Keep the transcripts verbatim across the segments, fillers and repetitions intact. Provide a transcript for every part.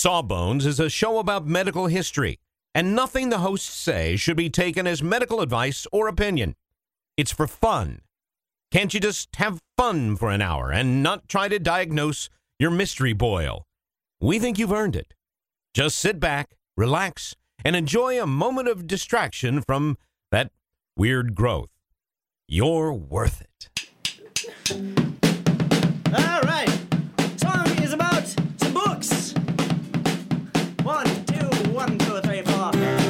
Sawbones is a show about medical history, and nothing the hosts say should be taken as medical advice or opinion. It's for fun. Can't you just have fun for an hour and not try to diagnose your mystery boil? We think you've earned it. Just sit back, relax, and enjoy a moment of distraction from that weird growth. You're worth it. All right. Song is about some books. One, two, one, two, three, four.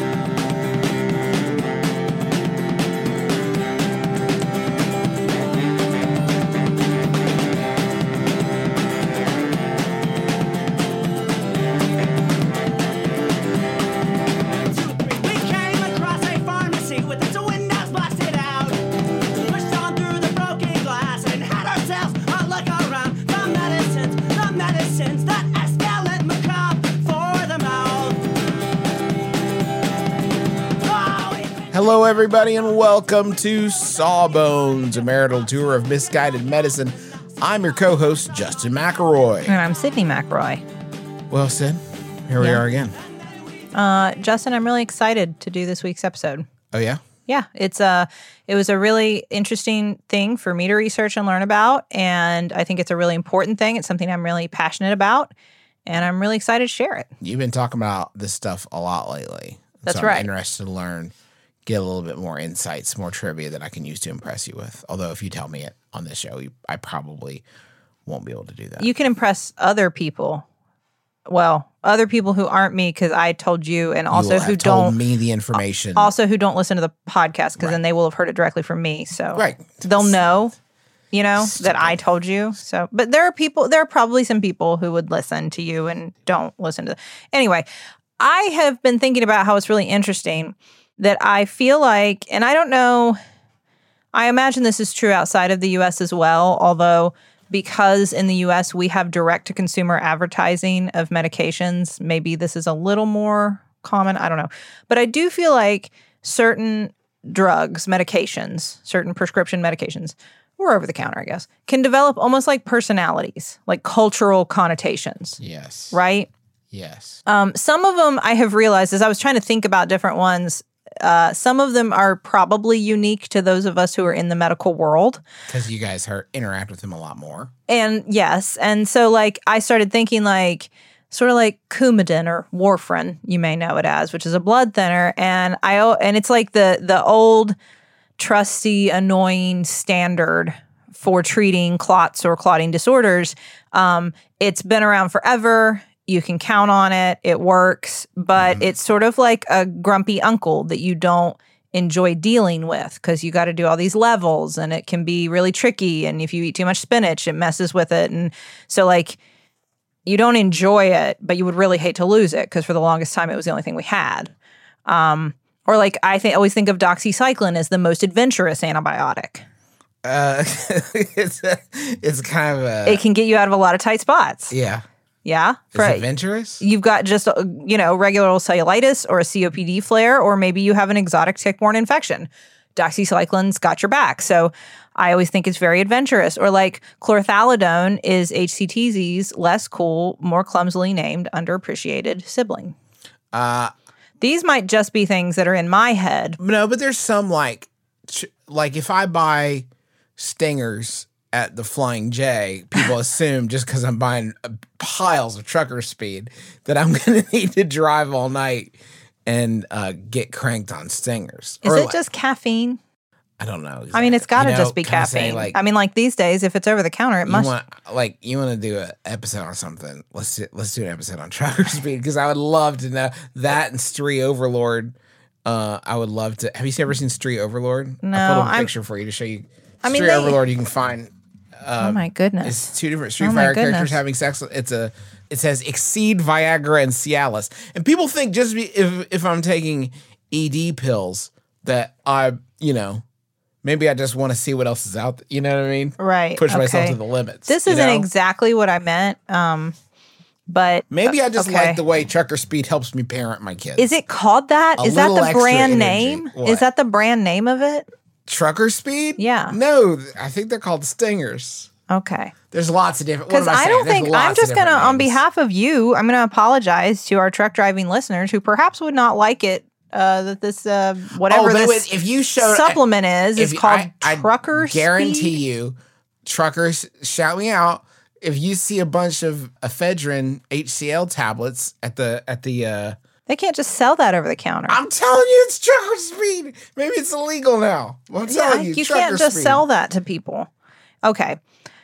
Hello, everybody, and welcome to Sawbones, a marital tour of misguided medicine. I'm your co-host, Justin McElroy. And I'm Sydney McElroy. Well, Sid, here we Yeah. are again. Uh, Justin, I'm really excited to do this week's episode. Oh, yeah? Yeah, it's a, it was a really interesting thing for me to research and learn about, and I think it's a really important thing. It's something I'm really passionate about, and I'm really excited to share it. You've been talking about this stuff a lot lately. That's so right. I'm interested to learn, get a little bit more insights, more trivia that I can use to impress you with. Although if you tell me it on this show, you, I probably won't be able to do that. You can impress other people. Well, other people who aren't me, because I told you, and also you will have who told don't me the information. Also who don't listen to the podcast, because Right. then they will have heard it directly from me. So Right. they'll know, you know, Stupid. that I told you. So, but there are people, there are probably some people who would listen to you and don't listen to. The, anyway, I have been thinking about how it's really interesting that I feel like, and I don't know, I imagine this is true outside of the U S as well, although because in the U S we have direct-to-consumer advertising of medications, maybe this is a little more common, I don't know. But I do feel like certain drugs, medications, certain prescription medications, or over-the-counter, I guess, can develop almost like personalities, like cultural connotations, Yes. right? Yes. Um, some of them I have realized as I was trying to think about different ones, uh, some of them are probably unique to those of us who are in the medical world. Because you guys are, interact with them a lot more. And yes, and so like I started thinking like sort of like Coumadin or warfarin, you may know it as, which is a blood thinner, and I and it's like the the old trusty annoying standard for treating clots or clotting disorders. Um, it's been around forever. You can count on it. It works, but mm-hmm. it's sort of like a grumpy uncle that you don't enjoy dealing with because you got to do all these levels and it can be really tricky. And if you eat too much spinach, it messes with it. And so like you don't enjoy it, but you would really hate to lose it because for the longest time it was the only thing we had. Um, or like I think always think of doxycycline as the most adventurous antibiotic. Uh, it's a, it's kind of a... It can get you out of a lot of tight spots. Yeah. Yeah. Is it adventurous? You've got just, uh, you know, regular old cellulitis or a C O P D flare, or maybe you have an exotic tick-borne infection. Doxycycline's got your back. So I always think it's very adventurous. Or like chlorthalidone is H C T Z's less cool, more clumsily named, underappreciated sibling. Uh, These might just be things that are in my head. No, but there's some like, like if I buy Stingers at the Flying J, people assume just because I'm buying piles of trucker speed that I'm going to need to drive all night and uh, get cranked on Stingers. Is or it like, just caffeine? I don't know. Exactly. I mean, it's got to you know, just be caffeine. Say, like, I mean, like these days, if it's over the counter, it you must. Want, like, you want to do an episode on something? Let's do, let's do an episode on trucker speed because I would love to know that and Street Overlord. Uh, I would love to. Have you ever seen Street Overlord? No, I'll put up a I'm, picture for you to show you. I mean, Street they, Overlord, you can find. Uh, oh my goodness! It's two different Street oh Fighter goodness. characters having sex. It's a. It says Exceed, Viagra, and Cialis, and people think just be, if if I'm taking E D pills that I, you know, maybe I just want to see what else is out there. You know what I mean? Right. Push okay. myself to the limits. This you isn't know? exactly what I meant. Um, but maybe I just okay. like the way Trucker Speed helps me parent my kids. Is it called that? A Is that little the extra brand energy. name? What? Is that the brand name of it? Trucker Speed? Yeah. No, I think they're called Stingers. Okay. There's lots of different. Because I don't think I'm just going to, on behalf of you, I'm going to apologize to our truck driving listeners who perhaps would not like it. Uh, that this uh, whatever oh, this would, if you showed, supplement is is you, called I, trucker I guarantee speed. you, truckers, shout me out if you see a bunch of ephedrine H C L tablets at the at the. Uh, They can't just sell that over the counter. I'm telling you, it's trucker speed. Maybe it's illegal now. I'm telling yeah, you, you trucker can't just speed. sell that to people. Okay.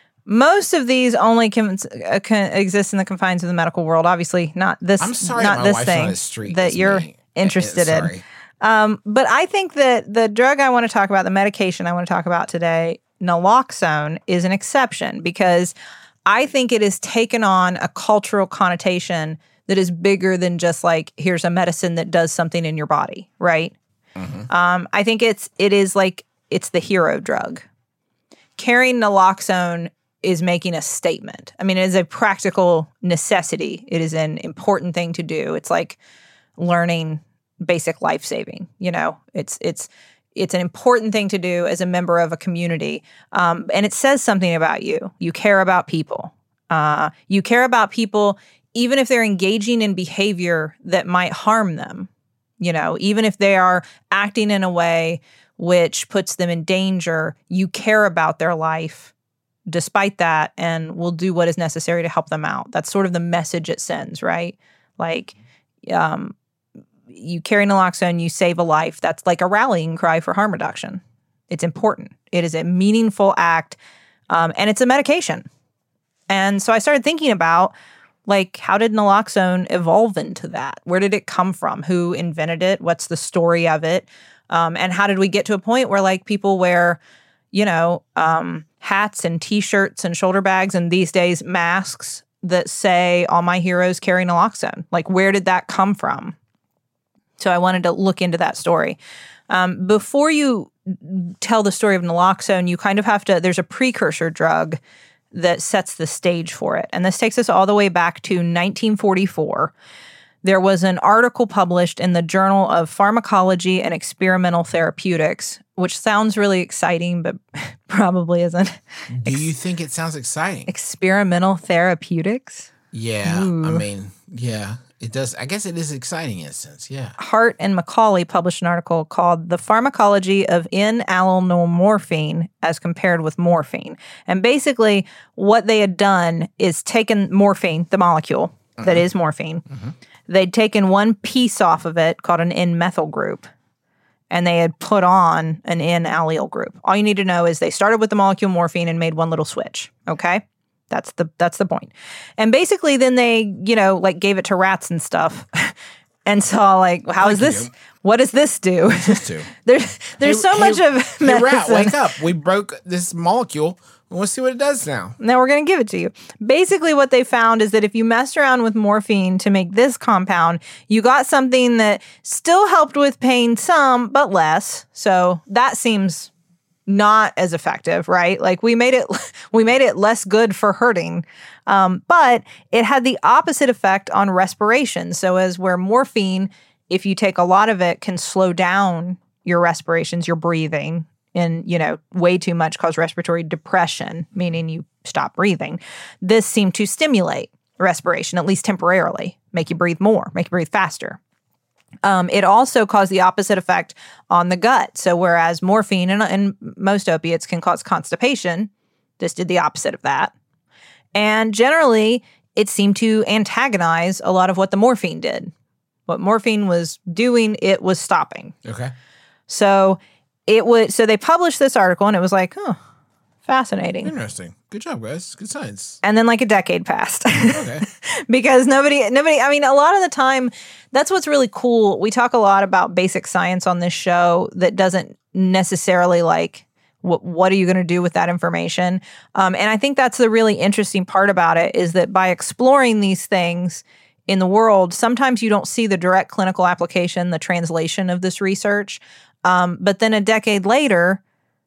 Most of these only can, uh, can exist in the confines of the medical world. Obviously, not this. I'm sorry, not my this wife's thing on the street. that It's you're me. interested Uh, in. sorry. Um, but I think that the drug I want to talk about, the medication I want to talk about today, naloxone, is an exception because I think it has taken on a cultural connotation that is bigger than just like, here's a medicine that does something in your body, right? Mm-hmm. Um, I think it's it is like it's the hero drug. Carrying naloxone is making a statement. I mean, it is a practical necessity. It is an important thing to do. It's like learning basic life saving. You know, it's it's it's an important thing to do as a member of a community, um, and it says something about you. You care about people. Uh, you care about people, even if they're engaging in behavior that might harm them. You know, even if they are acting in a way which puts them in danger, you care about their life despite that, and will do what is necessary to help them out. That's sort of the message it sends, right? Like, um, you carry naloxone, you save a life. That's like a rallying cry for harm reduction. It's important. It is a meaningful act, um, and it's a medication. And so I started thinking about, like, how did naloxone evolve into that? Where did it come from? Who invented it? What's the story of it? Um, and how did we get to a point where, like, people wear, you know, um, hats and T-shirts and shoulder bags and these days masks that say, all my heroes carry naloxone? Like, where did that come from? So I wanted to look into that story. Um, before you tell the story of naloxone, you kind of have to, there's a precursor drug that sets the stage for it. And this takes us all the way back to nineteen forty-four. There was an article published in the Journal of Pharmacology and Experimental Therapeutics, which sounds really exciting, but probably isn't. Do you think it sounds exciting? Experimental therapeutics? Yeah, Ooh. I mean, yeah, it does. I guess it is exciting in a sense, yeah. Hart and Macaulay published an article called The Pharmacology of N-Allynolmorphine as Compared with Morphine. And basically, what they had done is taken morphine, the molecule mm-hmm. that is morphine, mm-hmm. they'd taken one piece off of it called an N-methyl group, and they had put on an N-allyl group. All you need to know is they started with the molecule morphine and made one little switch, okay? That's the that's the point. And basically then they, you know, like gave it to rats and stuff and saw like, how Like is this? you. What does this do? What's this do? there's there's Hey- so hey- much of Hey, medicine. rat, wake up. We broke this molecule. We'll see what it does now. Now we're going to give it to you. Basically what they found is that if you messed around with morphine to make this compound, you got something that still helped with pain some, but less. So that seems not as effective, right? Like we made it, we made it less good for hurting, um, but it had the opposite effect on respiration. So as where morphine, if you take a lot of it, can slow down your respirations, your breathing, and you know, way too much cause respiratory depression, meaning you stop breathing. This seemed to stimulate respiration, at least temporarily, make you breathe more, make you breathe faster. Um, it also caused the opposite effect on the gut. So whereas morphine and, and most opiates can cause constipation, this did the opposite of that. And generally, it seemed to antagonize a lot of what the morphine did. What morphine was doing, it was stopping. Okay. So it would. So they published this article, and it was like, huh, fascinating. Interesting. Good job, guys. Good science. And then like a decade passed. Okay. Because nobody, nobody, I mean, a lot of the time, that's what's really cool. We talk a lot about basic science on this show that doesn't necessarily like, what, what are you going to do with that information? Um, and I think that's the really interesting part about it is that by exploring these things in the world, sometimes you don't see the direct clinical application, the translation of this research. Um, but then a decade later,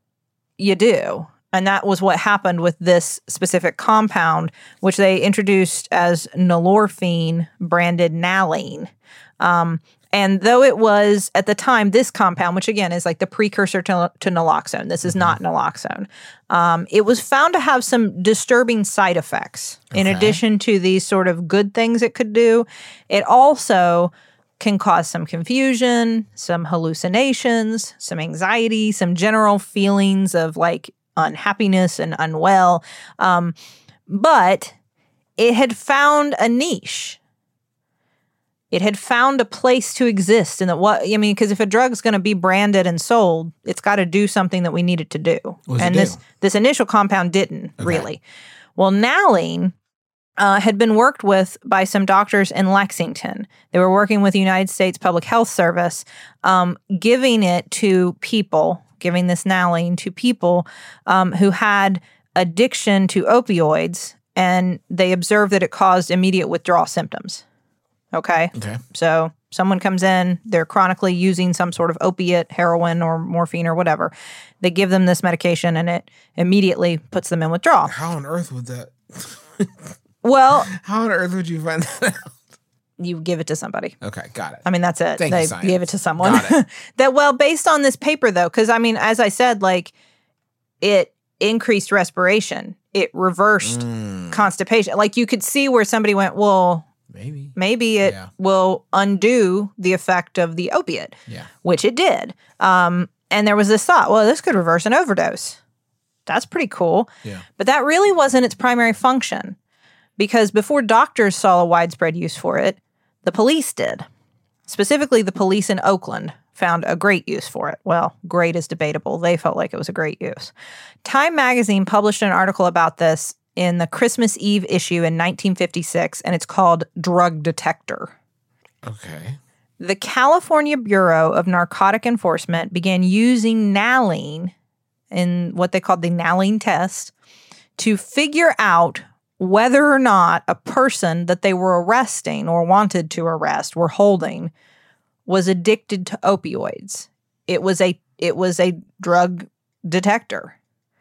you do. And that was what happened with this specific compound, which they introduced as nalorphine, branded Naline. Um, And though it was, at the time, this compound, which again is like the precursor to, to naloxone, this is not naloxone, um, it was found to have some disturbing side effects. In Okay. addition to these sort of good things it could do, it also can cause some confusion, some hallucinations, some anxiety, some general feelings of like unhappiness and unwell. Um, but it had found a niche. It had found a place to exist. And that what I mean, because if a drug's going to be branded and sold, it's got to do something that we need it to do. What does it and do? this this initial compound didn't Okay. really. Well, nalene uh, had been worked with by some doctors in Lexington. They were working with the United States Public Health Service, um, giving it to people, giving this nalene to people um, who had addiction to opioids, and they observed that it caused immediate withdrawal symptoms. Okay? Okay. So someone comes in, they're chronically using some sort of opiate, heroin or morphine or whatever. They give them this medication and it immediately puts them in withdrawal. How on earth would that? Well, How on earth would you find that out? you give it to somebody. Okay, got it. I mean, that's it. Thank you, they science. gave it to someone. Got it. That, well, based on this paper, though, because I mean, as I said, like it increased respiration, it reversed Mm, constipation. Like you could see where somebody went, well, maybe. maybe it Yeah. will undo the effect of the opiate, Yeah. which it did. Um, and there was this thought, well, this could reverse an overdose. That's pretty cool. Yeah. But that really wasn't its primary function, because before doctors saw a widespread use for it, the police did. Specifically, the police in Oakland found a great use for it. Well, great is debatable. They felt like it was a great use. Time magazine published an article about this in the Christmas Eve issue in nineteen fifty-six, and it's called Drug Detector. Okay. The California Bureau of Narcotic Enforcement began using nalene in what they called the nalene test to figure out whether or not a person that they were arresting or wanted to arrest, were holding, was addicted to opioids. It was a it was a drug detector.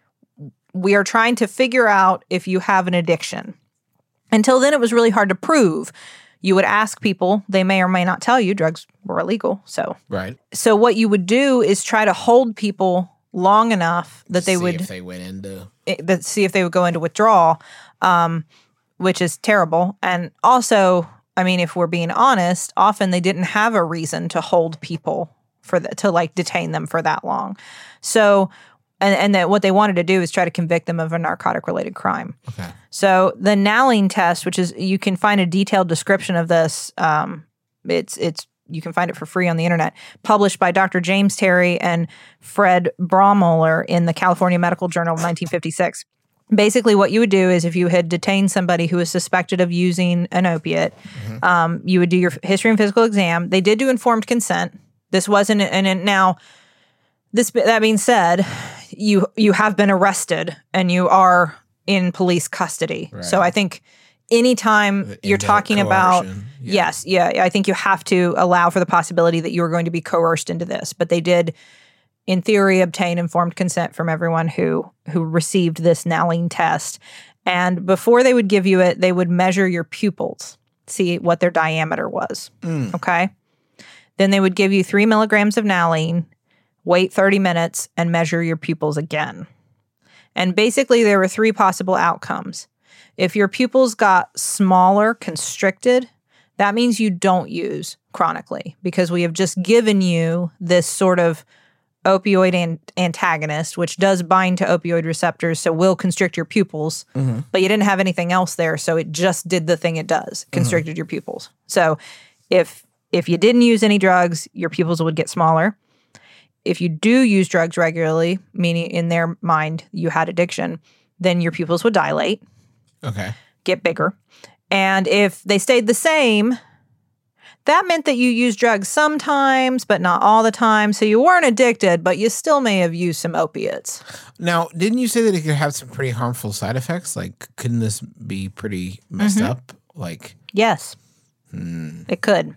We are trying to figure out if you have an addiction. Until then, it was really hard to prove. You would ask people, they may or may not tell you drugs were illegal. So, Right. so what you would do is try to hold people long enough that they See would if they went into. it- but see if they would go into withdrawal, um, which is terrible. And also, I mean, if we're being honest, often they didn't have a reason to hold people for the, to like detain them for that long. So, and and that what they wanted to do is try to convict them of a narcotic related crime. Okay. So the nalene test, which is you can find a detailed description of this. Um, it's it's you can find it for free on the internet. Published by Doctor James Terry and Fred Braumoller in the California Medical Journal of nineteen fifty-six. Basically, what you would do is if you had detained somebody who was suspected of using an opiate, Mm-hmm. um, you would do your history and physical exam. They did do informed consent. This wasn't, and and now this that being said, you you have been arrested and you are in police custody. Right. So I think anytime The you're indirect talking about coercion. Yeah. yes, yeah, I think you have to allow for the possibility that you are going to be coerced into this. But they did, in theory, obtain informed consent from everyone who who received this nalene test. And before they would give you it, they would measure your pupils, see what their diameter was. Mm. Okay. Then they would give you three milligrams of nalene, wait thirty minutes, and measure your pupils again. And basically, there were three possible outcomes. If your pupils got smaller, constricted, that means you don't use chronically, because we have just given you this sort of opioid an- antagonist, which does bind to opioid receptors, so will constrict your pupils, Mhm. but you didn't have anything else there, so it just did the thing it does, constricted your pupils. So if if you didn't use any drugs, your pupils would get smaller. If you do use drugs regularly, meaning in their mind you had addiction, then your pupils would dilate, Okay. get bigger. And if they stayed the same, that meant that you used drugs sometimes, but not all the time. So you weren't addicted, but you still may have used some opiates. Now, didn't you say that it could have some pretty harmful side effects? Like, couldn't this be pretty messed Mm-hmm. up? Like, Yes, hmm. it could.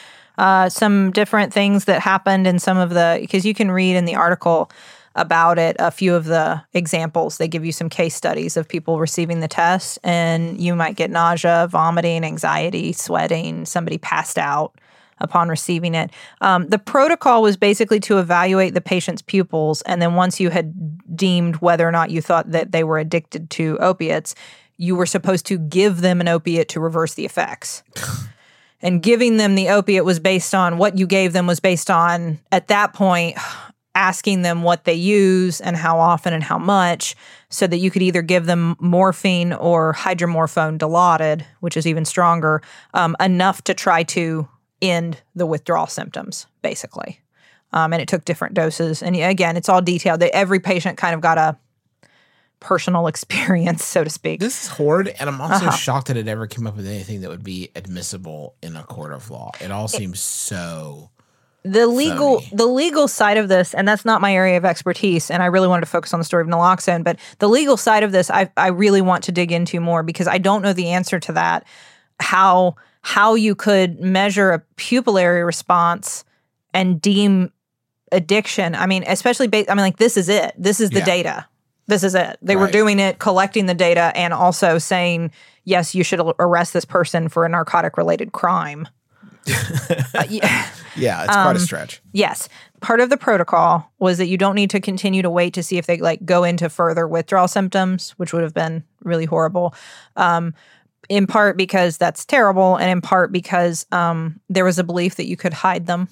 Uh, some different things that happened in some of the, because you can read in the article about it, a few of the examples. They give you some case studies of people receiving the test, and you might get nausea, vomiting, anxiety, sweating, somebody passed out. upon receiving it. Um, the protocol was basically to evaluate the patient's pupils, and then once you had deemed whether or not you thought that they were addicted to opiates, you were supposed to give them an opiate to reverse the effects. And giving them the opiate was based on what you gave them was based on, at that point, asking them what they use and how often and how much, so that you could either give them morphine or hydromorphone dilaudid, which is even stronger, um, enough to try to end the withdrawal symptoms, basically. Um, and it took different doses. And again, it's all detailed. That every patient kind of got a personal experience, so to speak. This is horrid, and I'm also Uh-huh. shocked that it ever came up with anything that would be admissible in a court of law. It all seems so... The legal Phony. the legal side of this, and that's not my area of expertise, and I really wanted to focus on the story of naloxone, but the legal side of this I I really want to dig into more, because I don't know the answer to that. How how you could measure a pupillary response and deem addiction. I mean, especially based, I mean, like, this is it. This is the Yeah. data. This is it. They were Right. doing it, collecting the data, and also saying, yes, you should arrest this person for a narcotic related crime. uh, yeah. Yeah, it's quite a stretch. Yes. Part of the protocol was that you don't need to continue to wait to see if they like go into further withdrawal symptoms, which would have been really horrible. Um, in part because that's terrible, and in part because um, there was a belief that you could hide them.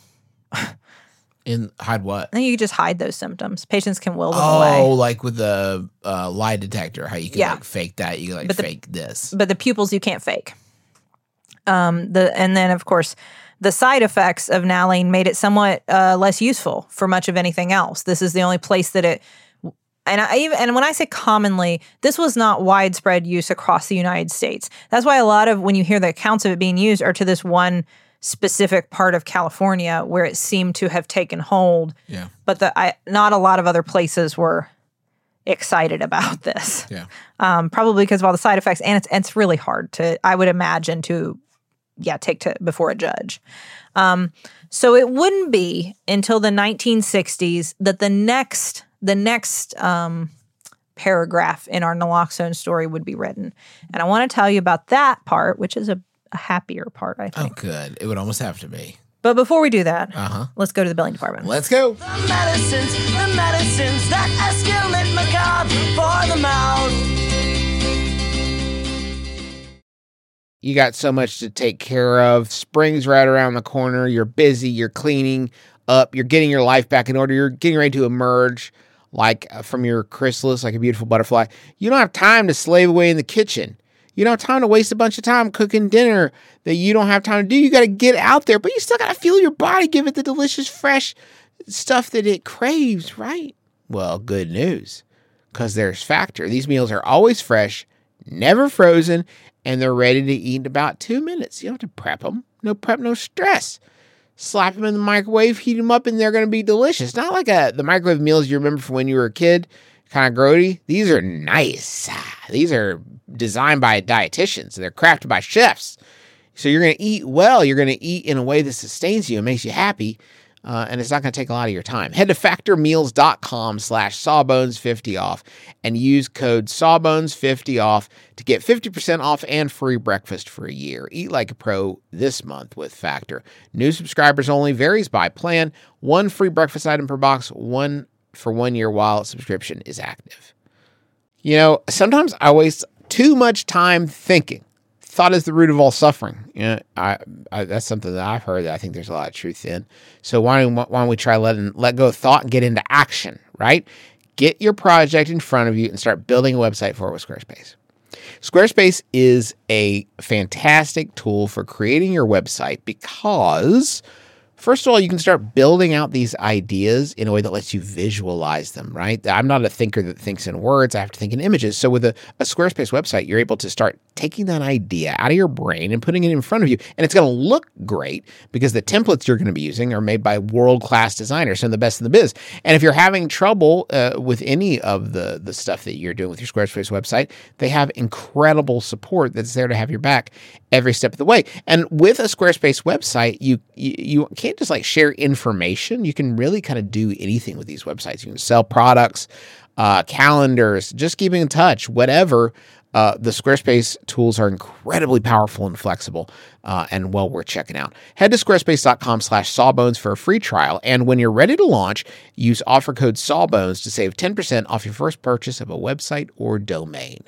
In hide what? I think you could just hide those symptoms. Patients can will them Oh, away. like with the uh, lie detector, how you can Yeah. like fake that. You can like But the- fake this. But the pupils you can't fake. Um, the and then of course the side effects of Nalene made it somewhat uh, less useful for much of anything else. This is the only place that it. And I even and when I say commonly, this was not widespread use across the United States. That's why a lot of when you hear the accounts of it being used are to this one specific part of California where it seemed to have taken hold. Yeah. But the I, not a lot of other places were excited about this. Yeah. Um, probably because of all the side effects, and it's it's really hard to, I would imagine, to yeah take to before a judge. Um, so it wouldn't be until the nineteen sixties that the next the next um, paragraph in our naloxone story would be written, and I want to tell you about that part, which is a, a happier part, I Oh, think. good. It would almost have to be. But before we do that, Uh-huh. let's go to the billing department. Let's go. The medicines, the medicines that escalate macabre for the mouth. You got so much to take care of. Spring's right around the corner. You're busy. You're cleaning up. You're getting your life back in order. You're getting ready to emerge like uh, from your chrysalis, like a beautiful butterfly. You don't have time to slave away in the kitchen. You don't have time to waste a bunch of time cooking dinner that you don't have time to do. You got to get out there, but you still got to fuel your body, give it the delicious, fresh stuff that it craves, right? Well, good news, because there's Factor. These meals are always fresh, never frozen, and they're ready to eat in about two minutes. You don't have to prep them. No prep, no stress. Slap them in the microwave, heat them up, and they're going to be delicious. Not like a, the microwave meals you remember from when you were a kid, kind of grody. These are nice. These are designed by dietitians. They're crafted by chefs. So you're going to eat well. You're going to eat in a way that sustains you and makes you happy. Uh, and it's not going to take a lot of your time. Head to factormeals.com slash sawbones50 off and use code sawbones50 off to get fifty percent off and free breakfast for a year. Eat like a pro this month with Factor. New subscribers only, varies by plan. One free breakfast item per box, one for one year while subscription is active. You know, sometimes I waste too much time thinking. Thought is the root of all suffering. You know, I, I, that's something that I've heard that I think there's a lot of truth in. So why don't, why don't we try letting let go of thought and get into action, right? Get your project in front of you and start building a website for it with Squarespace. Squarespace is a fantastic tool for creating your website because, first of all, you can start building out these ideas in a way that lets you visualize them, right? I'm not a thinker that thinks in words. I have to think in images. So with a, a Squarespace website, you're able to start taking that idea out of your brain and putting it in front of you. And it's going to look great because the templates you're going to be using are made by world-class designers, some of the best in the biz. And if you're having trouble uh, with any of the, the stuff that you're doing with your Squarespace website, they have incredible support that's there to have your back every step of the way. And with a Squarespace website, you, you, you can't just like share information. You can really kind of do anything with these websites. You can sell products, uh, calendars, just keeping in touch, whatever. Uh, the Squarespace tools are incredibly powerful and flexible, uh, and well worth checking out. Head to squarespace.com slash sawbones for a free trial, and when you're ready to launch, use offer code sawbones to save ten percent off your first purchase of a website or domain.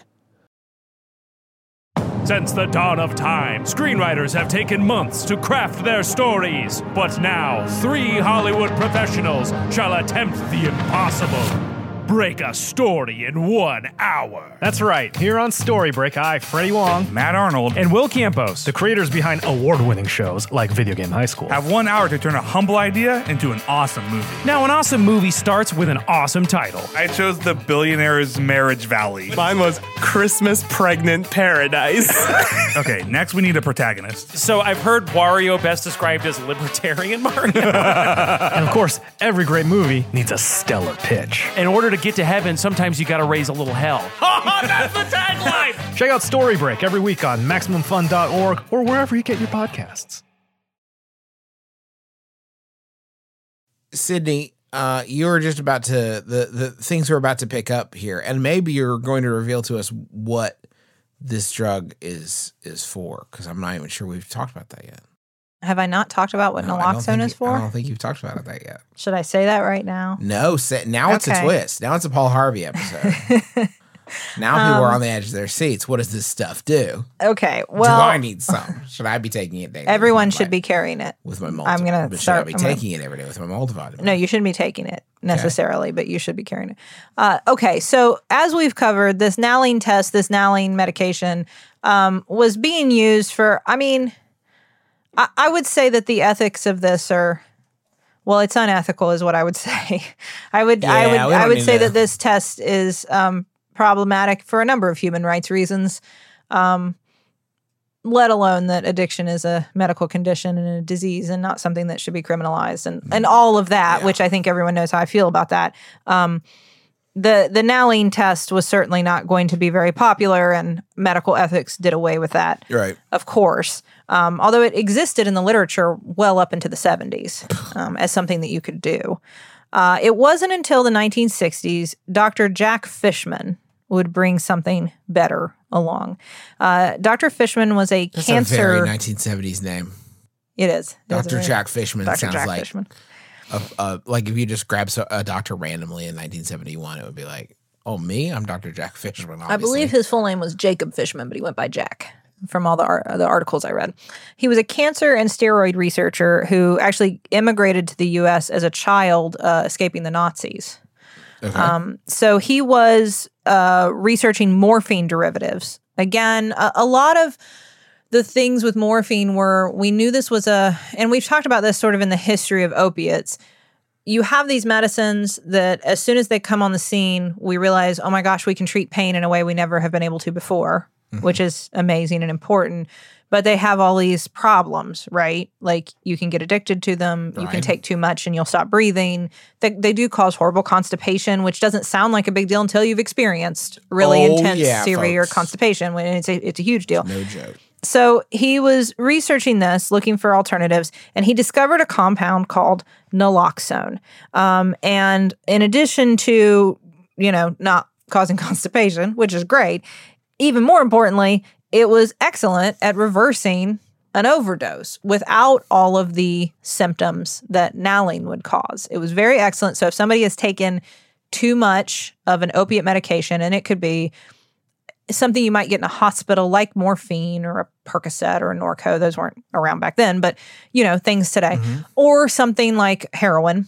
Since the dawn of time, screenwriters have taken months to craft their stories. But now, three Hollywood professionals shall attempt the impossible. Break a story in one hour. That's right. Here on Storybreak, I, Freddie Wong, Matt Arnold, and Will Campos, the creators behind award-winning shows like Video Game High School, have one hour to turn a humble idea into an awesome movie. Now, an awesome movie starts with an awesome title. I chose The Billionaire's Marriage Valley. Mine was Christmas Pregnant Paradise. Okay, next we need a protagonist. So I've heard Wario best described as libertarian Mario. And of course, every great movie needs a stellar pitch. In order to get to heaven, sometimes you gotta raise a little hell. That's the tagline! Check out Storybreak every week on Maximum Fun dot org or wherever you get your podcasts. Sydney, uh, you were just about to, the, the things we're about to pick up here, and maybe you're going to reveal to us what this drug is is for, because I'm not even sure we've talked about that yet. Have I not talked about what No, I don't naloxone think is you- for? I don't think you've talked about that yet. Should I say that right now? No, say, now it's a Okay. twist. Now it's a Paul Harvey episode. Now people are on the edge of their seats. What does this stuff do? Okay, do I well, need some? Should I be taking it daily? everyone with should my- be carrying it. with my multivitamin. I'm gonna but should start- I be I'm gonna- taking it every day with my multivitamin? No, you shouldn't be taking it necessarily, but you should be carrying it. Uh, okay, so as we've covered, this Nalene test, this Nalene medication, um, was being used for, I mean, I, I would say that the ethics of this are, well, it's unethical is what I would say. I would, I Yeah, would, we I don't would need say to- that this test is um, problematic for a number of human rights reasons. Um, let alone that addiction is a medical condition and a disease and not something that should be criminalized and, and all of that, Yeah. which I think everyone knows how I feel about that. Um, the the Nalene test was certainly not going to be very popular, and medical ethics did away with that, Right. of course. Um, although it existed in the literature well up into the seventies um, as something that you could do. Uh, it wasn't until the nineteen sixties, Doctor Jack Fishman would bring something better along. Uh, Doctor Fishman was a That's cancer. a very nineteen seventies name. It is. It is a Doctor very- Jack Fishman Doctor sounds Jack like Fishman. a, a, like if you just grab so, a doctor randomly in nineteen seventy-one, it would be like, oh, me? I'm Doctor Jack Fishman, obviously. I believe his full name was Jacob Fishman, but he went by Jack from all the ar- the articles I read. He was a cancer and steroid researcher who actually immigrated to the U S as a child, uh, escaping the Nazis. Okay. Um, so he was uh, researching morphine derivatives. Again, a, a lot of the things with morphine were, we knew this was a, and we've talked about this sort of in the history of opiates. You have these medicines that as soon as they come on the scene, we realize, oh my gosh, we can treat pain in a way we never have been able to before, mm-hmm. which is amazing and important. But they have all these problems, right? Like you can get addicted to them. You Right. can take too much and you'll stop breathing. They, they do cause horrible constipation, which doesn't sound like a big deal until you've experienced really Oh, intense, yeah, severe folks. constipation. When it's a, it's a huge deal. No joke. So he was researching this, looking for alternatives, and he discovered a compound called naloxone. Um, and in addition to, you know, not causing constipation, which is great, even more importantly, it was excellent at reversing an overdose without all of the symptoms that Nalene would cause. It was very excellent. So if somebody has taken too much of an opiate medication, and it could be something you might get in a hospital like morphine or a Percocet or a Norco. Those weren't around back then, but, you know, things today. Mm-hmm. Or something like heroin.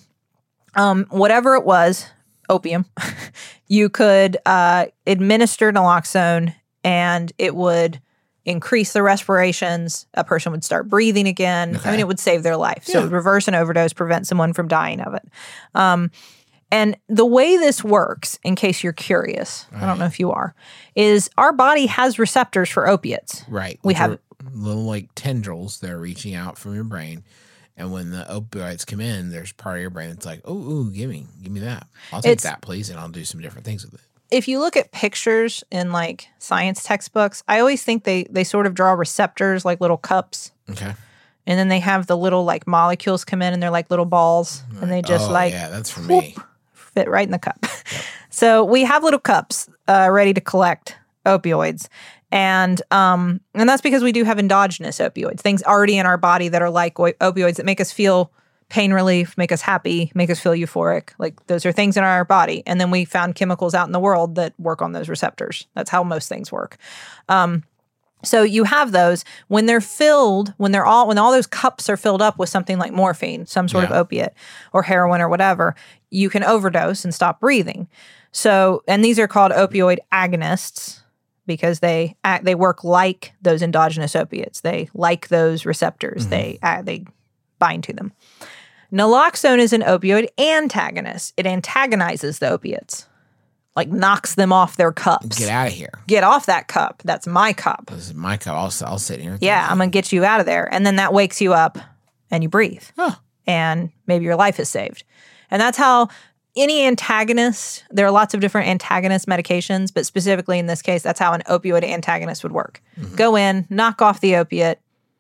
Um, whatever it was, opium, you could uh, administer naloxone and it would increase the respirations. A person would start breathing again. Okay. I mean, it would save their life. So it would reverse an overdose, prevent someone from dying of it. Um, And the way this works, in case you're curious, I don't know if you are, is our body has receptors for opiates. Right. We which have- are little like tendrils that are reaching out from your brain. And when the opioids come in, there's part of your brain that's like, oh, ooh, give me, give me that. I'll take It's- that, please, and I'll do some different things with it. If you look at pictures in like science textbooks, I always think they they sort of draw receptors like little cups. Okay. And then they have the little like molecules come in and they're like little balls. And they just oh, like yeah, that's for me. fit right in the cup. So we have little cups uh, ready to collect opioids. And um, and that's because we do have endogenous opioids, things already in our body that are like o- opioids that make us feel pain relief, make us happy, make us feel euphoric. Like those are things in our body. And then we found chemicals out in the world that work on those receptors. That's how most things work. Um, so you have those when they're filled, when they're all, when all those cups are filled up with something like morphine, some sort Yeah. of opiate or heroin or whatever, you can overdose and stop breathing. So, and these are called opioid agonists because they act, they work like those endogenous opiates. They like those receptors. Mm-hmm. They uh, they bind to them. Naloxone is an opioid antagonist. It antagonizes the opiates, like knocks them off their cups. Get out of here. Get off that cup. That's my cup. This is my cup. I'll, I'll sit here. Yeah, I'm going to get you out of there. And then that wakes you up and you breathe. Huh. And maybe your life is saved. And that's how any antagonist, there are lots of different antagonist medications, but specifically in this case, that's how an opioid antagonist would work. Mm-hmm. Go in, knock off the opiate,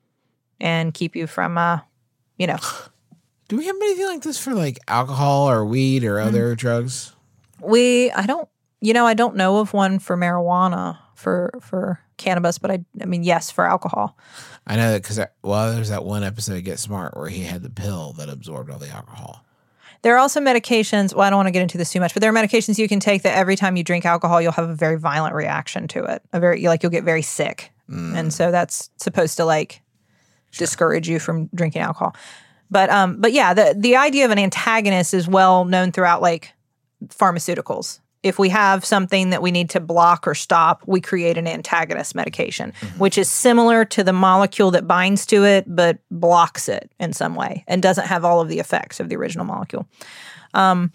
and keep you from, uh, you know. Do we have anything like this for like alcohol or weed or other drugs? We, I don't, you know, I don't know of one for marijuana, for for cannabis, but I, I mean, yes, for alcohol. I know that because, well, there's that one episode of Get Smart where he had the pill that absorbed all the alcohol. There are also medications, well, I don't want to get into this too much, but there are medications you can take that every time you drink alcohol, you'll have a very violent reaction to it. A very, like, you'll get very sick. Mm. And so that's supposed to, like, discourage you from drinking alcohol. But, um, but yeah, the, the idea of an antagonist is well known throughout, like, pharmaceuticals. If we have something that we need to block or stop, we create an antagonist medication, mm-hmm. which is similar to the molecule that binds to it, but blocks it in some way and doesn't have all of the effects of the original molecule. Um,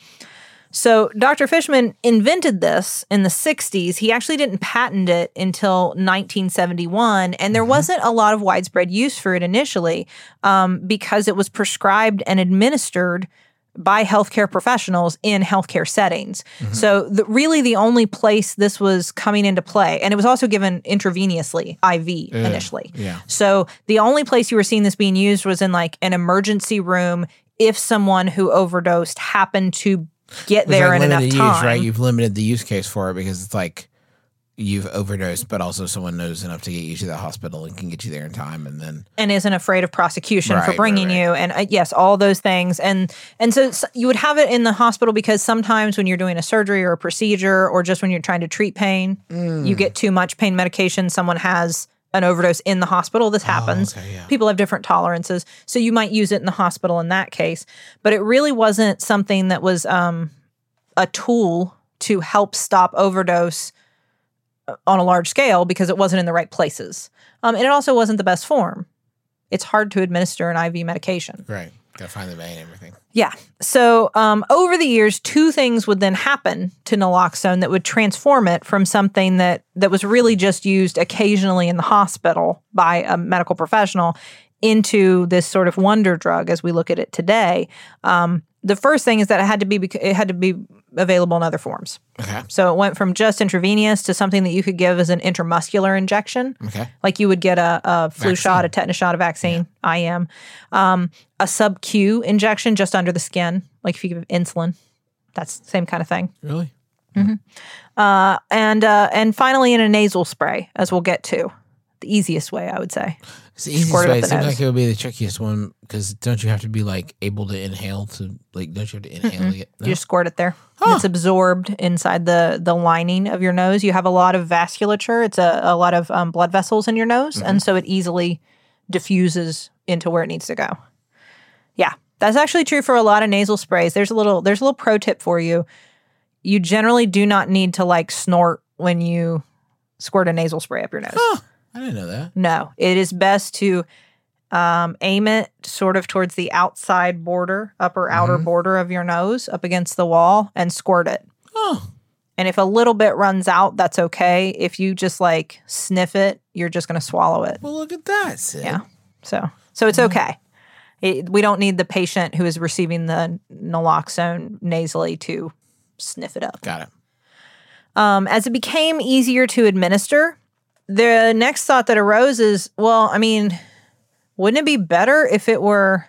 so Doctor Fishman invented this in the sixties. He actually didn't patent it until nineteen seventy-one, and there mm-hmm. wasn't a lot of widespread use for it initially um, because it was prescribed and administered by healthcare professionals in healthcare settings. Mm-hmm. So the, really the only place this was coming into play, and it was also given intravenously, I V uh, initially. Yeah. So the only place you were seeing this being used was in like an emergency room if someone who overdosed happened to get It's there like in enough limited time. use, right? You've limited the use case for it because it's like you've overdosed, but also someone knows enough to get you to the hospital and can get you there in time, and then and isn't afraid of prosecution right, for bringing right, right. you, and uh, yes, all those things, and and so, so you would have it in the hospital because sometimes when you're doing a surgery or a procedure, or just when you're trying to treat pain, mm. you get too much pain medication. Someone has an overdose in the hospital. This happens. Oh, okay, yeah. People have different tolerances, so you might use it in the hospital in that case. But it really wasn't something that was um, a tool to help stop overdose on a large scale because it wasn't in the right places. Um, and it also wasn't the best form. It's hard to administer an I V medication. Right. Gotta find the vein and everything. Yeah. So um, over the years, two things would then happen to naloxone that would transform it from something that, that was really just used occasionally in the hospital by a medical professional into this sort of wonder drug as we look at it today. Um, the first thing is that it had to be it had to be available in other forms. Okay. So it went from just intravenous to something that you could give as an intramuscular injection. Okay. Like you would get a, a flu Vaccine. shot, a tetanus shot, a vaccine, yeah. I M. Um, a sub-Q injection just under the skin, like if you give insulin. That's the same kind of thing. Really? Mm-hmm. Uh, and uh, and finally in a nasal spray, as we'll get to. The easiest way, I would say. It's the easiest Squirt it up way. It the seems nose. like it would be the trickiest one because don't you have to be like able to inhale to like? Don't you have to inhale Mm-mm. to get? No? You just squirt it there. Huh. It's absorbed inside the the lining of your nose. You have a lot of vasculature. It's a, a lot of um, blood vessels in your nose, Mm-hmm. and so it easily diffuses into where it needs to go. Yeah, that's actually true for a lot of nasal sprays. There's a little there's a little pro tip for you. You generally do not need to like snort when you squirt a nasal spray up your nose. Huh. I didn't know that. No, it is best to um, aim it sort of towards the outside border, upper outer Mhm. border of your nose, up against the wall, and squirt it. Oh. And if a little bit runs out, that's okay. If you just like sniff it, you're just going to swallow it. Well, look at that, Sid. Yeah. So, so it's okay. It, we don't need the patient who is receiving the naloxone nasally to sniff it up. Got it. Um, as it became easier to administer, the next thought that arose is, well, I mean, wouldn't it be better if it were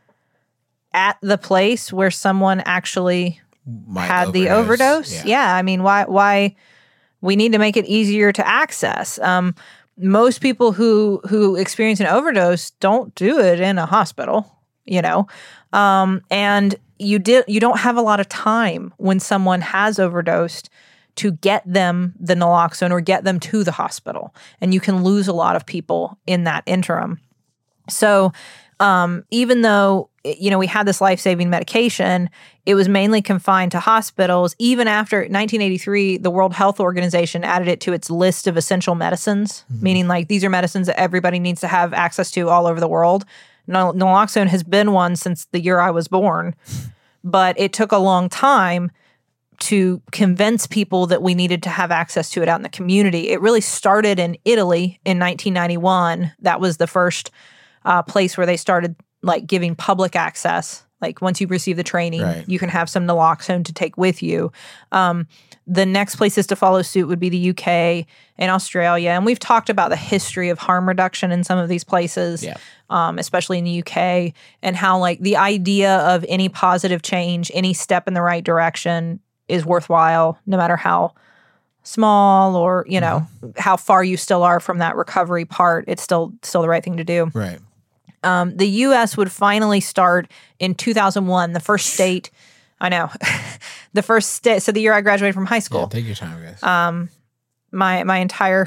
at the place where someone actually Might had the overdose? Yeah. Yeah. I mean, why, why, we need to make it easier to access. Um, most people who who experience an overdose don't do it in a hospital, you know, um, and you did you don't have a lot of time when someone has overdosed to get them the naloxone or get them to the hospital, and you can lose a lot of people in that interim. So um, even though, you know, we had this life-saving medication, it was mainly confined to hospitals. Even after nineteen eighty-three, the World Health Organization added it to its list of essential medicines, mm-hmm. meaning like these are medicines that everybody needs to have access to all over the world. Nal- naloxone has been one since the year I was born, but it took a long time to convince people that we needed to have access to it out in the community. It really started in Italy in nineteen ninety-one. That was the first uh, place where they started like giving public access. Like once you receive the training, right. you can have some naloxone to take with you. Um, the next places to follow suit would be the U K and Australia. And we've talked about the history of harm reduction in some of these places, yeah. um, especially in the U K, and how like the idea of any positive change, any step in the right direction is worthwhile, no matter how small or, you know, mm-hmm. how far you still are from that recovery part. It's still still the right thing to do. Right. Um, the U S would finally start in two thousand one, the first state, I know, the first state, so the year I graduated from high school. Yeah, take your time, guys. Um, my, my entire,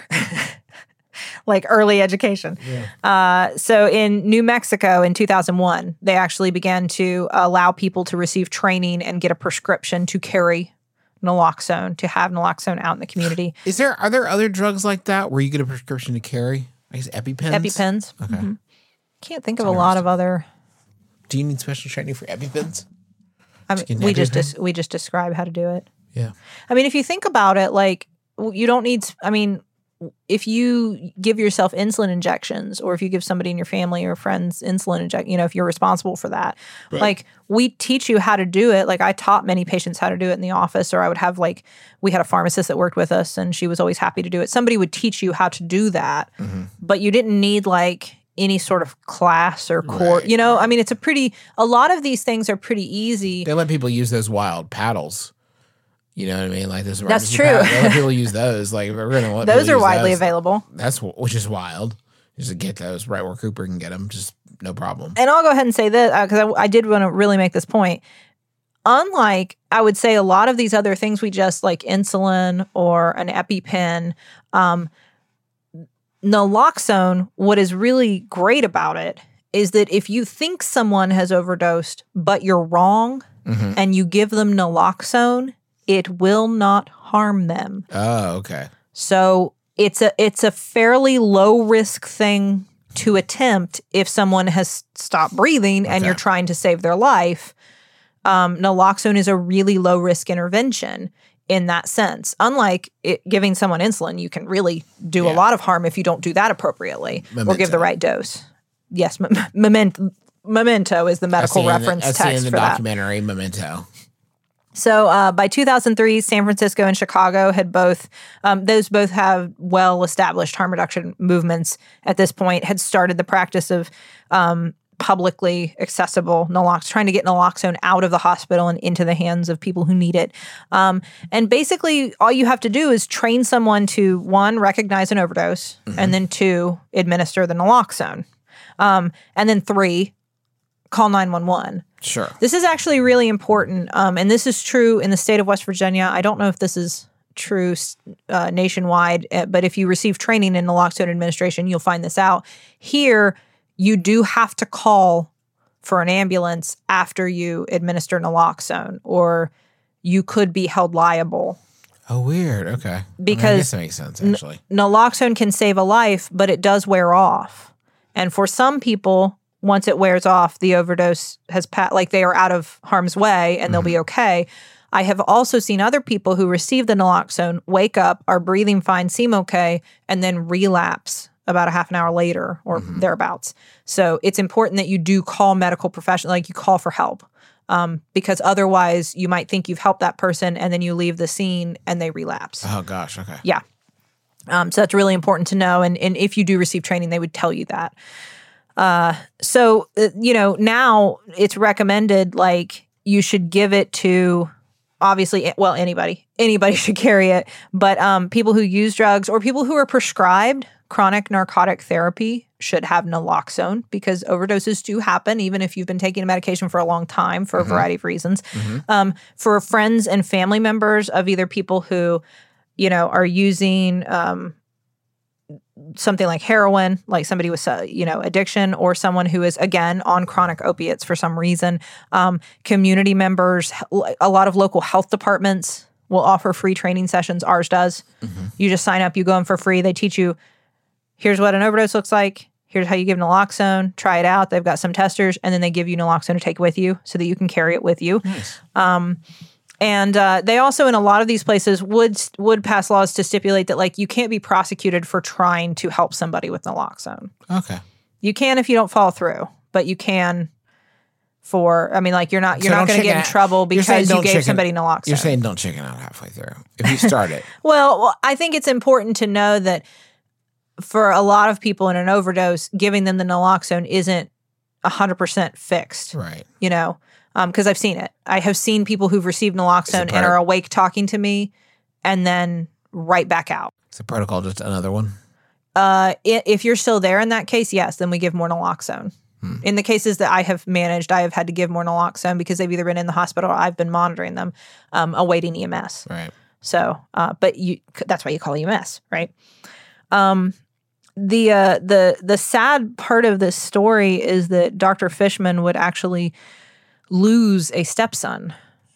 like, early education. Yeah. Uh, so in New Mexico in two thousand one, they actually began to allow people to receive training and get a prescription to carry naloxone, to have naloxone out in the community. Is there, are there other drugs like that where you get a prescription to carry? I guess EpiPens? EpiPens. Okay. Mm-hmm. Can't think of a lot of other. Do you need special training for EpiPens? I mean, we just des- we just describe how to do it. Yeah. I mean, if you think about it, like you don't need. I mean, if you give yourself insulin injections, or if you give somebody in your family or friends insulin inject, you know, if you're responsible for that, right. like we teach you how to do it. Like I taught many patients how to do it in the office, or I would have like we had a pharmacist that worked with us, and she was always happy to do it. Somebody would teach you how to do that, mm-hmm. but you didn't need like any sort of class or course, right. you know, I mean, it's a pretty, a lot of these things are pretty easy. They let people use those wild paddles. You know what I mean? Like this. That's true. Paddle. They let people use those. Like we're going to let those are use widely those. available. That's which is wild. Just to get those right where Cooper can get them, just no problem. And I'll go ahead and say this because uh, I, I did want to really make this point. Unlike, I would say, a lot of these other things we just like insulin or an EpiPen, um, naloxone, what is really great about it is that if you think someone has overdosed, but you're wrong, mm-hmm. and you give them naloxone, it will not harm them. Oh, okay. So it's a it's a fairly low risk thing to attempt if someone has stopped breathing okay. and you're trying to save their life. Um, naloxone is a really low risk intervention in that sense. Unlike it, giving someone insulin, you can really do yeah. a lot of harm if you don't do that appropriately memento. Or give the right dose. Yes, m- memento, memento is the medical the reference that's text the for documentary, that. Memento. So uh, by two thousand three, San Francisco and Chicago had both, um, those both have well-established harm reduction movements at this point, had started the practice of um, publicly accessible naloxone, trying to get naloxone out of the hospital and into the hands of people who need it. Um, and basically, all you have to do is train someone to, one, recognize an overdose, mm-hmm. and then two, administer the naloxone. Um, and then three, call nine one one. Sure. This is actually really important, um, and this is true in the state of West Virginia. I don't know if this is true uh, nationwide, but if you receive training in naloxone administration, you'll find this out. Here, you do have to call for an ambulance after you administer naloxone, or you could be held liable. Oh, weird. Okay. Because I, mean, I guess that makes sense, actually. N- naloxone can save a life, but it does wear off. And for some people, once it wears off, the overdose has passed, like they are out of harm's way and mm-hmm. they'll be okay. I have also seen other people who receive the naloxone, wake up, are breathing fine, seem okay, and then relapse about a half an hour later or mm-hmm. thereabouts. So it's important that you do call medical professionals, like you call for help, um, because otherwise you might think you've helped that person and then you leave the scene and they relapse. Oh, gosh. Okay. Yeah. Um, so that's really important to know. And, and if you do receive training, they would tell you that. Uh, so, uh, you know, now it's recommended, like, you should give it to obviously, well, anybody, anybody should carry it. But um, people who use drugs or people who are prescribed chronic narcotic therapy should have naloxone because overdoses do happen, even if you've been taking a medication for a long time for mm-hmm. a variety of reasons. Mm-hmm. Um, for friends and family members of either people who, you know, are using um, something like heroin, like somebody with, uh, you know, addiction, or someone who is, again, on chronic opiates for some reason. Um, community members, a lot of local health departments will offer free training sessions. Ours does. Mm-hmm. You just sign up, you go in for free. They teach you, here's what an overdose looks like. Here's how you give naloxone. Try it out. They've got some testers, and then they give you naloxone to take with you so that you can carry it with you. Nice. Um, and uh, they also, in a lot of these places, would would pass laws to stipulate that, like, you can't be prosecuted for trying to help somebody with naloxone. Okay. You can if you don't follow through, but you can for, I mean, like, you're not you're So not don't going to get in chicken out. trouble You're because saying you don't gave chicken- somebody naloxone. You're saying don't chicken out halfway through if you start it. Well, well, I think it's important to know that for a lot of people in an overdose, giving them the naloxone isn't one hundred percent fixed. Right. You know, because um, I've seen it. I have seen people who've received naloxone and part- are awake talking to me and then right back out. Is the protocol just another one? Uh, i- if you're still there in that case, yes, then we give more naloxone. Hmm. In the cases that I have managed, I have had to give more naloxone because they've either been in the hospital or I've been monitoring them, um, awaiting E M S. Right. So, uh, but you that's why you call E M S, right? Um, the uh, the the sad part of this story is that Doctor Fishman would actually lose a stepson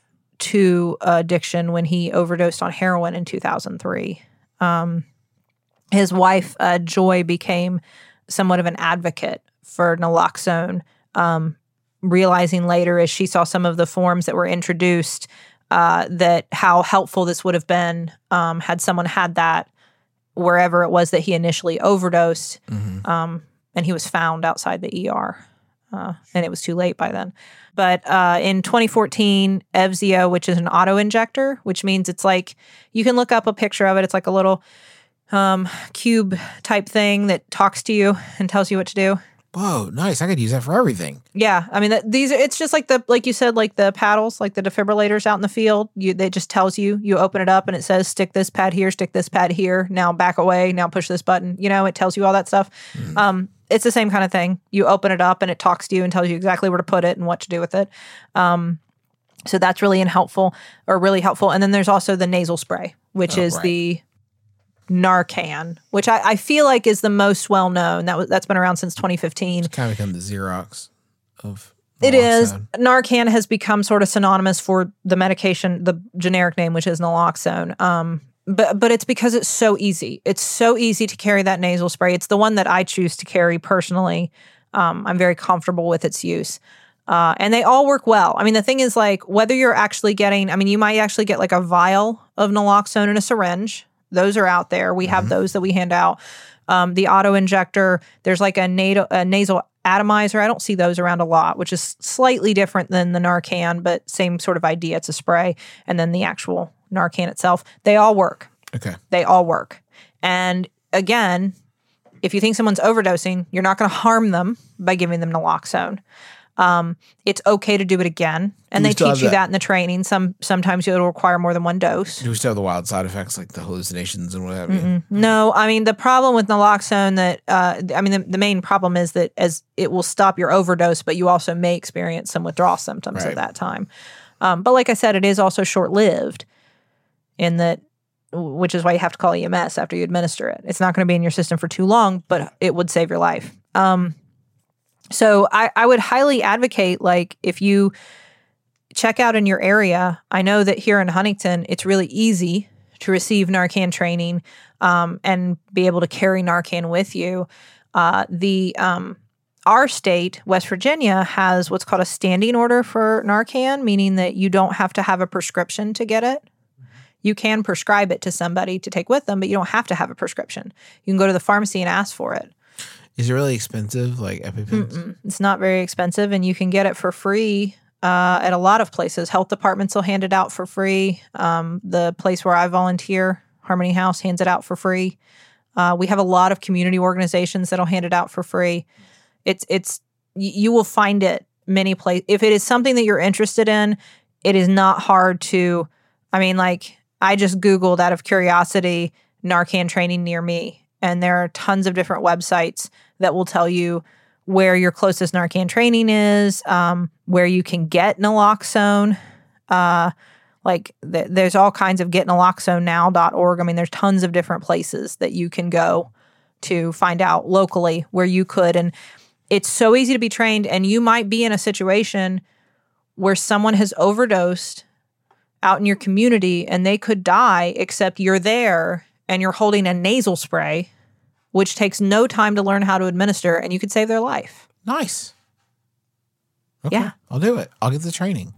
to addiction when he overdosed on heroin in two thousand three. Um, his wife, uh, Joy, became somewhat of an advocate for naloxone, um, realizing later as she saw some of the forms that were introduced uh, that how helpful this would have been um, had someone had that wherever it was that he initially overdosed, mm-hmm. um, and he was found outside the E R, uh, and it was too late by then. But uh, in twenty fourteen, Evzio, which is an auto-injector, which means it's like, you can look up a picture of it, it's like a little um, cube type thing that talks to you and tells you what to do. Whoa, nice. I could use that for everything. Yeah, I mean, that, these are, it's just like the, like you said, like the paddles, like the defibrillators out in the field. You, it just tells you, you open it up and it says, stick this pad here, stick this pad here, now back away, now push this button. You know, it tells you all that stuff. Mm. Um, it's the same kind of thing. You open it up and it talks to you and tells you exactly where to put it and what to do with it. Um, so that's really helpful, or really helpful. And then there's also the nasal spray, which Oh, is right. the Narcan, which I, I feel like is the most well known. That was that's been around since twenty fifteen. It's kind of become the Xerox of It is. naloxone. Narcan has become sort of synonymous for the medication, the generic name, which is naloxone. Um, but but it's because it's so easy. It's so easy to carry that nasal spray. It's the one that I choose to carry personally. Um, I'm very comfortable with its use. Uh, and they all work well. I mean, the thing is, like, whether you're actually getting, I mean, you might actually get like a vial of naloxone in a syringe. Those are out there. We have mm-hmm. those that we hand out. Um, the auto injector, there's like a, nato, a nasal atomizer. I don't see those around a lot, which is slightly different than the Narcan, but same sort of idea. It's a spray. And then the actual Narcan itself. They all work. Okay. They all work. And again, if you think someone's overdosing, you're not going to harm them by giving them naloxone. Um, it's okay to do it again. And Do we they still teach have you that? that in the training. Some Sometimes it'll require more than one dose. Do we still have the wild side effects like the hallucinations and what have you? No, I mean, the problem with naloxone that, uh, I mean, the, the main problem is that as it will stop your overdose, but you also may experience some withdrawal symptoms Right. at that time. Um, but like I said, it is also short-lived in that, which is why you have to call E M S after you administer it. It's not going to be in your system for too long, but it would save your life. Um, so I, I would highly advocate, like, if you check out in your area, I know that here in Huntington, it's really easy to receive Narcan training um, and be able to carry Narcan with you. Uh, the um, our state, West Virginia, has what's called a standing order for Narcan, meaning that you don't have to have a prescription to get it. You can prescribe it to somebody to take with them, but you don't have to have a prescription. You can go to the pharmacy and ask for it. Is it really expensive, like EpiPens? Mm-mm. It's not very expensive, and you can get it for free uh, at a lot of places. Health departments will hand it out for free. Um, the place where I volunteer, Harmony House, hands it out for free. Uh, we have a lot of community organizations that'll hand it out for free. It's it's y- you will find it many places. If it is something that you're interested in, it is not hard to, I mean, like, I just Googled out of curiosity Narcan training near me, and there are tons of different websites that will tell you where your closest Narcan training is, um, where you can get naloxone. Uh, like, th- there's all kinds of get naloxone now dot org. I mean, there's tons of different places that you can go to find out locally where you could. And it's so easy to be trained, and you might be in a situation where someone has overdosed out in your community and they could die, except you're there and you're holding a nasal spray, which takes no time to learn how to administer, and you could save their life. Nice. Okay, Yeah. I'll do it. I'll get the training.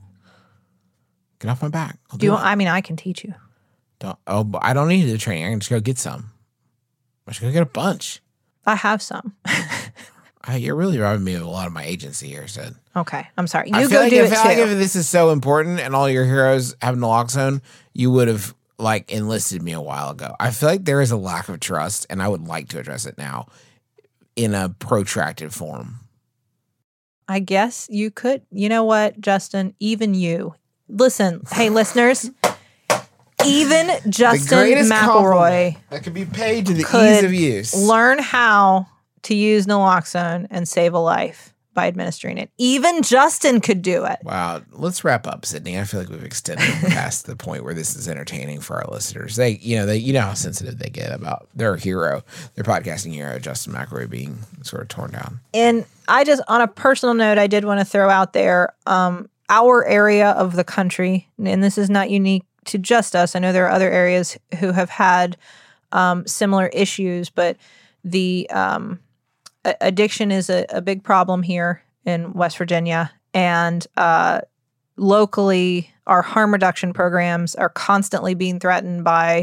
Get off my back. I'll Do you? do it. I mean, I can teach you. Don't, oh, but I don't need the training. I can just go get some. I should go get a bunch. I have some. I, you're really robbing me of a lot of my agency here, Sid. Okay, I'm sorry. You I go feel like, do I it feel too. like if this is so important and all your heroes have naloxone, you would have like enlisted me a while ago. I feel like there is a lack of trust, and I would like to address it now in a protracted form. I guess you could. You know what, Justin? Even you. Listen, hey, listeners. Even Justin greatest McElroy that could be paid to the could ease of use. learn how to use naloxone and save a life by administering it. Even Justin could do it. Wow. Let's wrap up, Sydney. I feel like we've extended past the point where this is entertaining for our listeners. They, you know, they, you know how sensitive they get about their hero, their podcasting hero, Justin McElroy, being sort of torn down. And I just, on a personal note, I did want to throw out there, um, our area of the country, and this is not unique to just us. I know there are other areas who have had um, similar issues, but the um, a- addiction is a, a big problem here in West Virginia. And uh, locally, our harm reduction programs are constantly being threatened by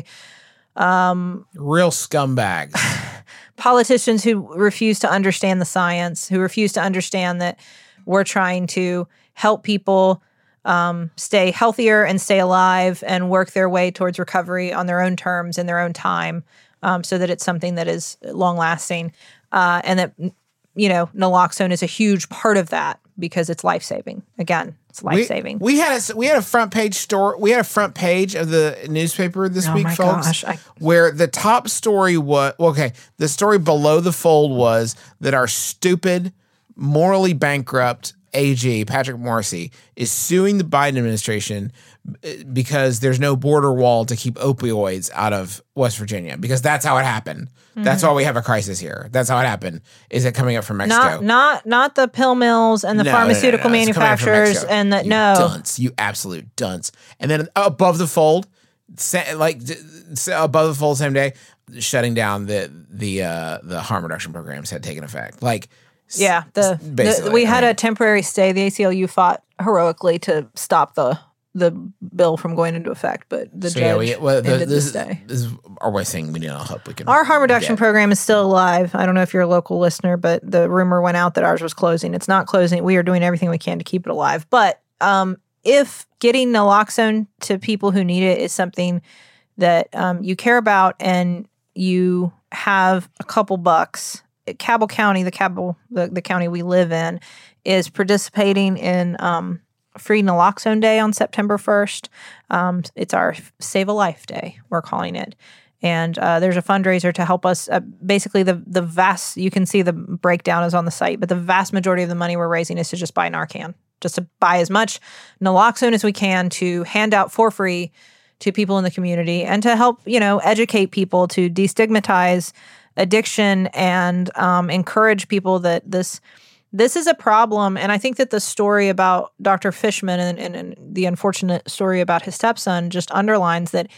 um, real scumbags. Politicians who refuse to understand the science, who refuse to understand that we're trying to help people um, stay healthier and stay alive and work their way towards recovery on their own terms in their own time, um, so that it's something that is long lasting. Uh, and that, you know, naloxone is a huge part of that because it's life saving. Again, it's life saving. We, we had a we had a front page story. We had a front page of the newspaper this Oh week, my folks, gosh, I- where the top story was well, okay. The story below the fold was that our stupid, morally bankrupt A G Patrick Morrissey is suing the Biden administration because there's no border wall to keep opioids out of West Virginia, because that's how it happened. Mm-hmm. That's why we have a crisis here. That's how it happened. Is it coming up from Mexico? Not not not the pill mills and the No, pharmaceutical no, no, no. It's coming up from manufacturers Mexico. and that You no. dunce, you absolute dunce. And then above the fold, sa- like d- sa- above the fold, same day, shutting down the the uh, the harm reduction programs had taken effect. Like, Yeah, the, the basically, we I had mean- a temporary stay. The A C L U fought heroically to stop the the bill from going into effect, but the so judge yeah, we, well, the, ended the this, stay. this is our way of saying we need to hope we can. Our harm reduction get- program is still alive. I don't know if you're a local listener, but the rumor went out that ours was closing. It's not closing. We are doing everything we can to keep it alive. But um, if getting naloxone to people who need it is something that um, you care about and you have a couple bucks, Cabell County, the Cabell, the, the county we live in, is participating in um, Free Naloxone Day on September first. Um, it's our Save a Life Day, we're calling it. And uh, there's a fundraiser to help us. Uh, basically, the the vast, you can see the breakdown is on the site, but the vast majority of the money we're raising is to just buy Narcan, just to buy as much naloxone as we can to hand out for free to people in the community and to help, you know, educate people, to destigmatize addiction and um, encourage people that this this is a problem. And I think that the story about Doctor Fishman and, and, and the unfortunate story about his stepson just underlines that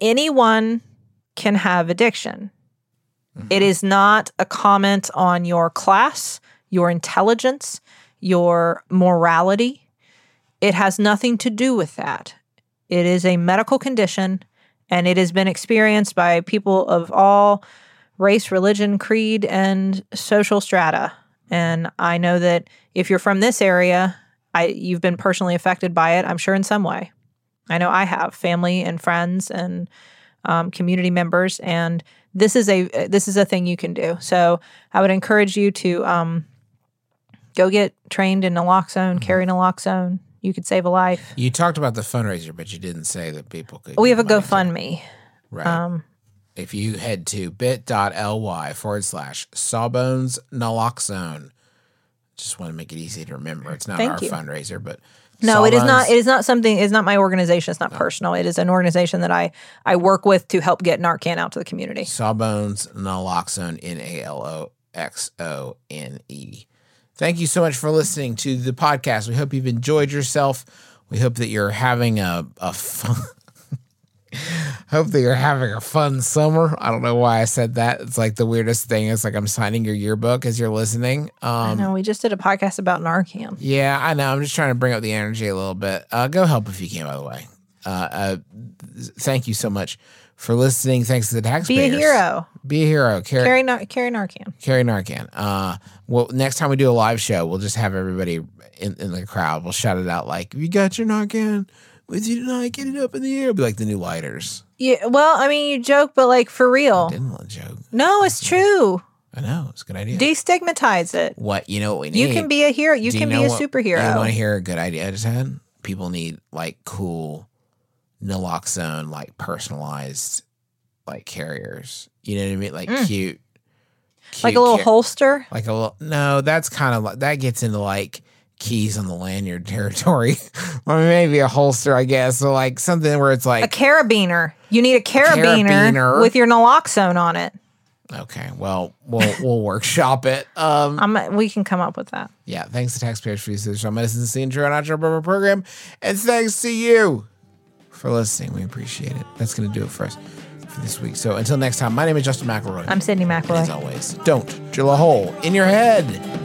anyone can have addiction. Mm-hmm. It is not a comment on your class, your intelligence, your morality. It has nothing to do with that. It is a medical condition, and it has been experienced by people of all race, religion, creed, and social strata. And I know that if you're from this area, I you've been personally affected by it, I'm sure in some way. I know I have family and friends and um, community members, and this is a this is a thing you can do. So I would encourage you to um, go get trained in naloxone, carry naloxone. you could save a life. You talked about the fundraiser, but you didn't say that people could. We have a give money to- GoFundMe. Right. Um, if you head to bit.ly forward slash Sawbones Naloxone, just want to make it easy to remember. It's not Thank our you. fundraiser, but No, it is not. Sawbones- It is not something. It's not my organization. It's not personal. It is an organization that I I work with to help get Narcan out to the community. Sawbones Naloxone, N A L O X O N E. Thank you so much for listening to the podcast. We hope you've enjoyed yourself. We hope that you're having a a fun. Hope that you're having a fun summer. I don't know why I said that. It's like the weirdest thing. It's like I'm signing your yearbook as you're listening. I Um, know. We just did a podcast about Narcan. Yeah, I know. I'm just trying to bring up the energy a little bit. Uh, go help if you can, by the way. Uh, uh, thank you so much for listening. Thanks to the Be taxpayers. a hero. Be a hero. Carry, Carry, Nar- carry Narcan. carry Narcan. Uh, well, next time we do a live show, we'll just have everybody in, in the crowd. We'll shout it out like, "You got your Narcan with you tonight. Get it up in the air." It'll be like the new lighters. Yeah. Well, I mean, you joke, but like for real. Didn't want to joke. No, it's true. I know. It's a good idea. Destigmatize it. What you know what we need? You can be a hero. You Do can know be a what- superhero. You want to hear a good idea I just had? People need like cool naloxone, like personalized, like carriers. You know what I mean? Like Mm. cute, Like a cute little car- holster. Like a little. No, that's kind of like that gets into like keys on the lanyard territory, or maybe a holster, I guess. So like something where it's A like carabiner. You need a carabiner, Carabiner. with your naloxone on it. okay, well, we'll we'll workshop it. Um, I'm, we can come up with that. yeah, thanks to taxpayers for using the show medicine, the intro and outro of our program, and thanks to you for listening. We appreciate it. That's going to do it for us for this week. So until next time, my name is Justin McElroy. I'm Sydney And as McElroy. always, don't drill a hole in your head.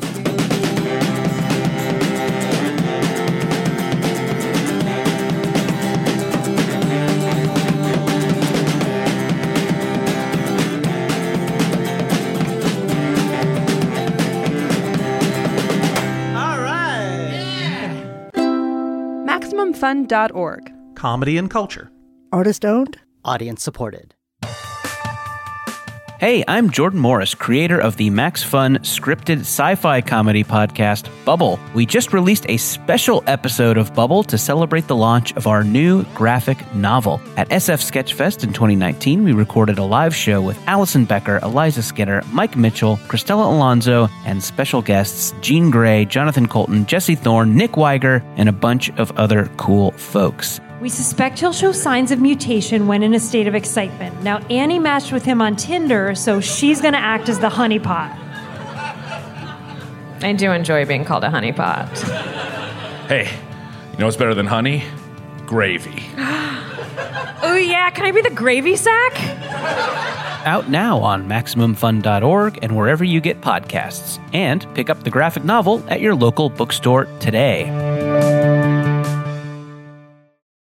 All right. Maximum Fun dot org. Comedy and culture. Artist owned. Audience supported. Hey, I'm Jordan Morris, creator of the Max Fun scripted sci-fi comedy podcast, Bubble. We just released a special episode of Bubble to celebrate the launch of our new graphic novel. At S F Sketchfest in twenty nineteen, we recorded a live show with Allison Becker, Eliza Skinner, Mike Mitchell, Christella Alonso, and special guests Jean Grey, Jonathan Colton, Jesse Thorne, Nick Weiger, and a bunch of other cool folks. We suspect he'll show signs of mutation when in a state of excitement. Now, Annie matched with him on Tinder, so she's going to act as the honeypot. I do enjoy being called a honeypot. Hey, you know what's better than honey? Gravy. Oh, yeah, can I be the gravy sack? Out now on Maximum Fun dot org and wherever you get podcasts. And pick up the graphic novel at your local bookstore today.